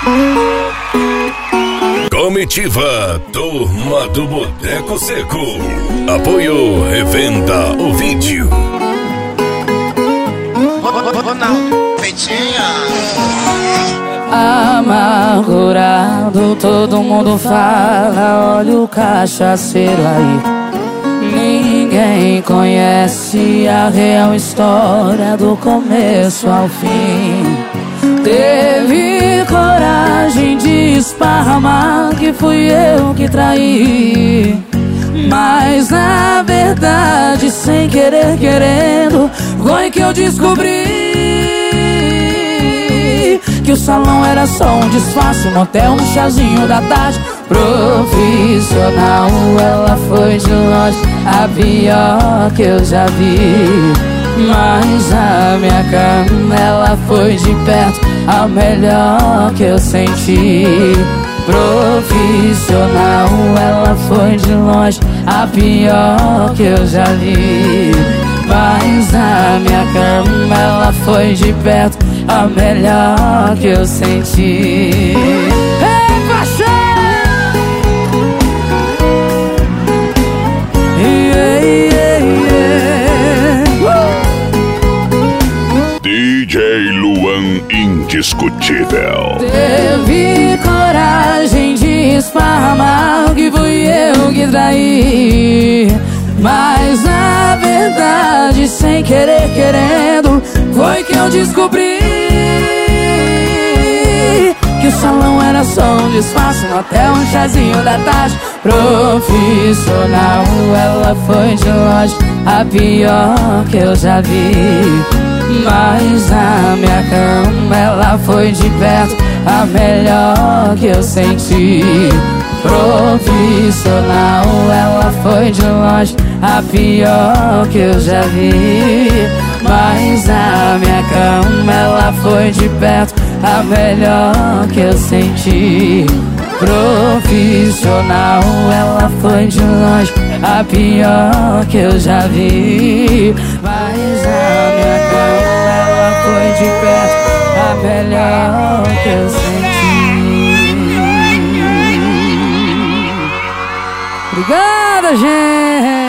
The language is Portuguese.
Comitiva Turma do Boteco Seco. Apoio Revenda o Vídeo. Ronaldo, Peitinha. Amargurado, todo mundo fala, olha o cachaceiro aí. Ninguém conhece a real história do começo ao fim. Teve coragem de esparramar que fui eu que traí, mas na verdade, sem querer querendo, foi que eu descobri que o salão era só um disfarce, um motel, um chazinho da tarde. Profissional, ela foi de longe a pior que eu já vi, mas a minha cama, ela foi de perto a melhor que eu senti. Profissional, ela foi de longe a pior que eu já vi, mas a minha cama, ela foi de perto a melhor que eu senti. Ei, paixão! DJ Luan Indiscutível. Teve coragem de esparramar que fui eu que traí, mas na verdade, sem querer querendo, foi que eu descobri que o salão era só um disfarce, um hotel, um chazinho da tarde. Profissional, ela foi de longe a pior que eu já vi, mas a minha cama, ela foi de perto a melhor que eu senti. Profissional, ela foi de longe a pior que eu já vi, mas a minha cama, ela foi de perto a melhor que eu senti. Profissional, ela foi de longe a pior que eu já vi, mas a minha cama, ela foi de perto a melhor que eu senti. Obrigada, gente!